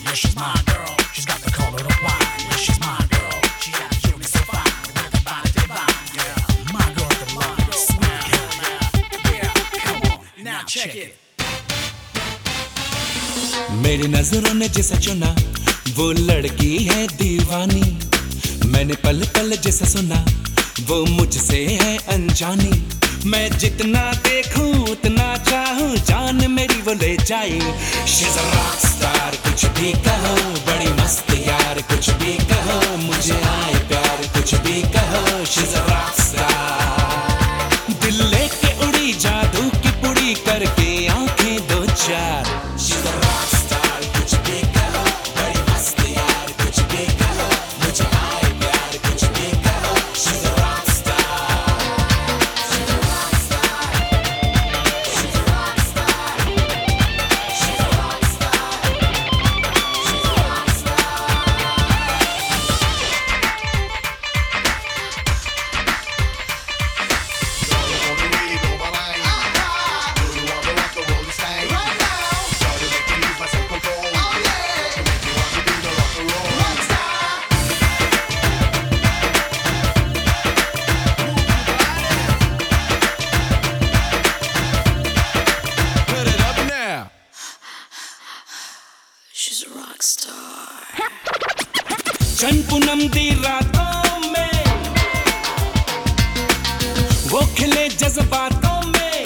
Yeah, she's my girl. She's got the color of wine. Yeah, she's my girl. She got a cutie so fine with a body divine. Yeah, my girl, the love, sweet girl. Yeah, come on, now check it. मेरी नजरों ने जिसे चुना वो लड़की है दीवानी। मैंने पल पल जिसे सुना वो मुझसे है अनजानी। मैं जितना देखूं उतना चाहूं जान मेरी वो ले जाए। She's a rock star, कुछ भी कहो बड़ी मस्त यार, कुछ भी कहो मुझे आए प्यार, कुछ भी कहो। She's a rock star, दिल लेके उड़ी जादू की पुड़ी करके आंखें दो चार। She's a rock star, कुछ भी कहो बड़ी मस्त यार, कुछ भी कहो मुझे आए प्यार, कुछ भी कहो। She's a rock star, she's a rock star, she's a rock star, she's a rock star, she's a rock star. She's a rock star. चन पूनम दी रातों में वो खिले जज्बातों में।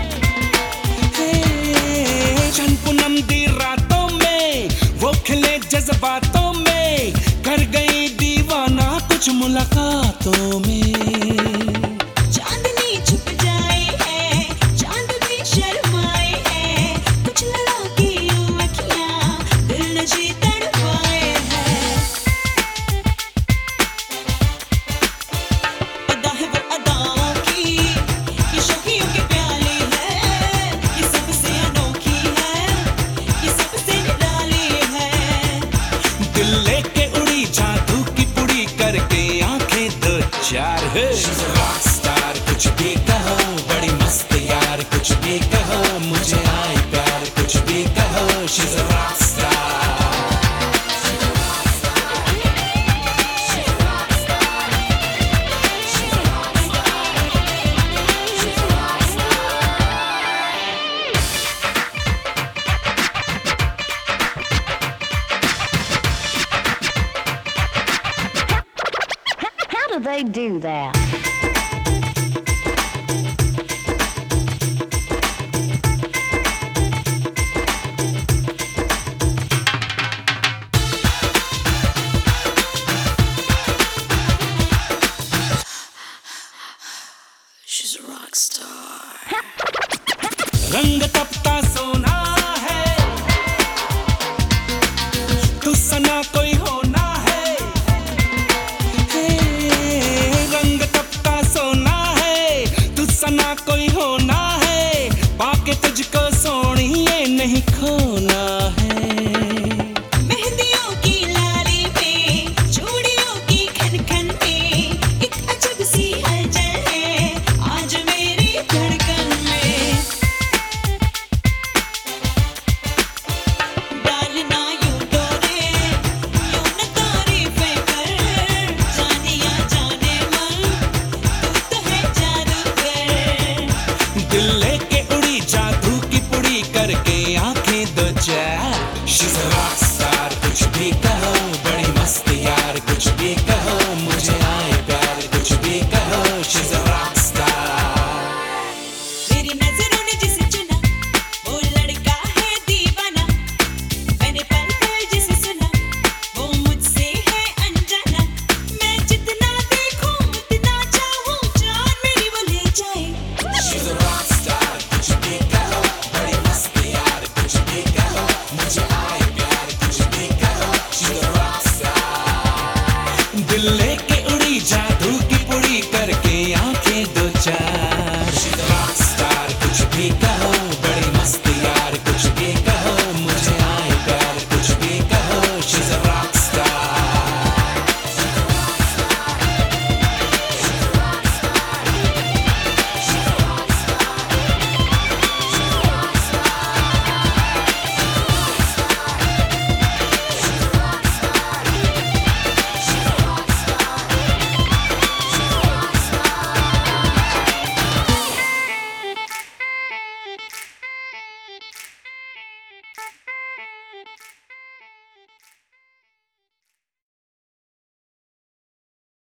चन पूनम दी रातों में वो खिले जज्बातों में। कर गई दीवाना कुछ मुलाकातों में। चांदनी छुप जाए है, चांद भी शर्माए है, कुछ लड़ा की यूं अखियां दिल नशी तड़पाए है। अदा है वो अदाओं की, ये शौकियों की प्याली है, ये सबसे अनोखी है, ये सबसे निराली है। दिल लेके उड़ी जादू की पुड़ी करके आंखें दो चार है। She's a rock star, कुछ भी कहो बड़ी मस्त यार, कुछ भी कहो मुझे आए प्यार, कुछ भी कहो। She's a rock star, she's a rock star, she's a rock star, she's a rock star, she's a rock star. How do they do that? She's a rock star. रंग तपता सोना है तू सना कोई होना है। रंग तपता सोना है तू सना कोई होना है। पाके तुझको सोनी ये नहीं खोना है। मेहंदियों की लाली में, चूड़ियों की खनखन में, एक अजब सी हलचल है आज मेरी धड़कन में। डालना यूं डोरे, यूं न तारीफें कर, जानिया जाने मन, तू तो है जादूगर। दिल लेके उड़ी जादू की पुड़ी करके आंखें दो चार। She's a rock star, कुछ भी कहो बड़ी मस्त यार, कुछ भी कहो।